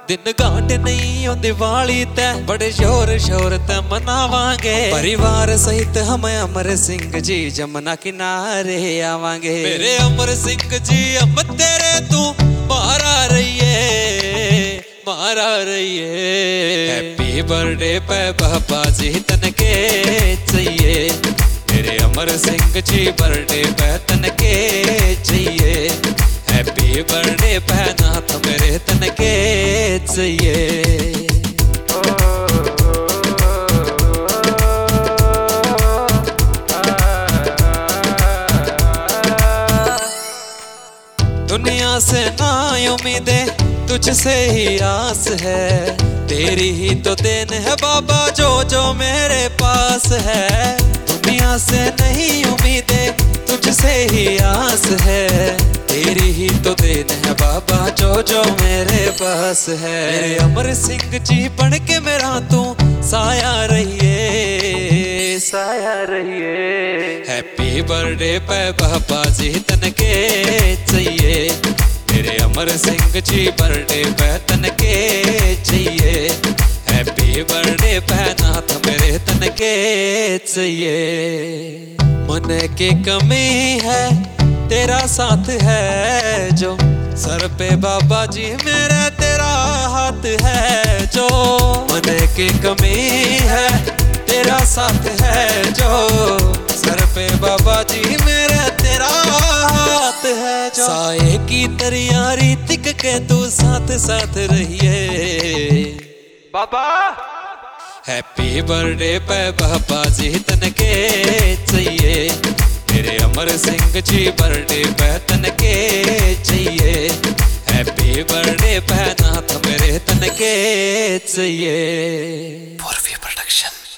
दिन गांठ नहीं हो दिवाली ते बड़े शोर शोर ते मनावांगे। परिवार सहित हम अमर सिंह जी जमुना किनारे आवांगे। मेरे अमर सिंह जी हम तेरे तू बाहर आ रहिए, बाहर आ रहिए। हैप्पी बर्थडे पे बाबा जी तनके चाहिए। मेरे अमर सिंह जी बर्थडे पे तनके चाहिए। हैप्पी बर्थडे पे नाथ मेरे तनके चाहिए। दुनिया से ना उम्मीदें तुझसे ही आस है। तेरी ही तो देन है बाबा जो जो मेरे पास है। दुनिया से नहीं उम्मीदें तुझसे ही आस है। तेरी ही तो देन है बाबा जो जो मेरे पास है। मेरे अमर सिंह जी बन के मेरा तू साया रहिए, साया रहिए। हैप्पी बर्थडे पे बाबा जी तनके चाहिए। मेरे अमर सिंह जी बर्थडे पे तनके चाहिए। हैप्पी बर्थडे पे नाथ मेरे तनके चाहिए। मन की कमी है तेरा साथ है जो, सर पे बाबा जी मेरे तेरा हाथ है जो। मन की कमी है तेरा साथ है जो, सर पे बाबा जी मेरे तेरा हाथ है जो। साए की तैयारी टिक के तू साथ साथ रहिए बाबा। हैप्पी बर्थडे पे बाबा जी तनके चाहिए। मेरे अमर सिंह जी बर्थडे पे तनके चाहिए। हैप्पी बर्थडे पे नाथ मेरे तनके चाहिए। पूर्वी प्रोडक्शन।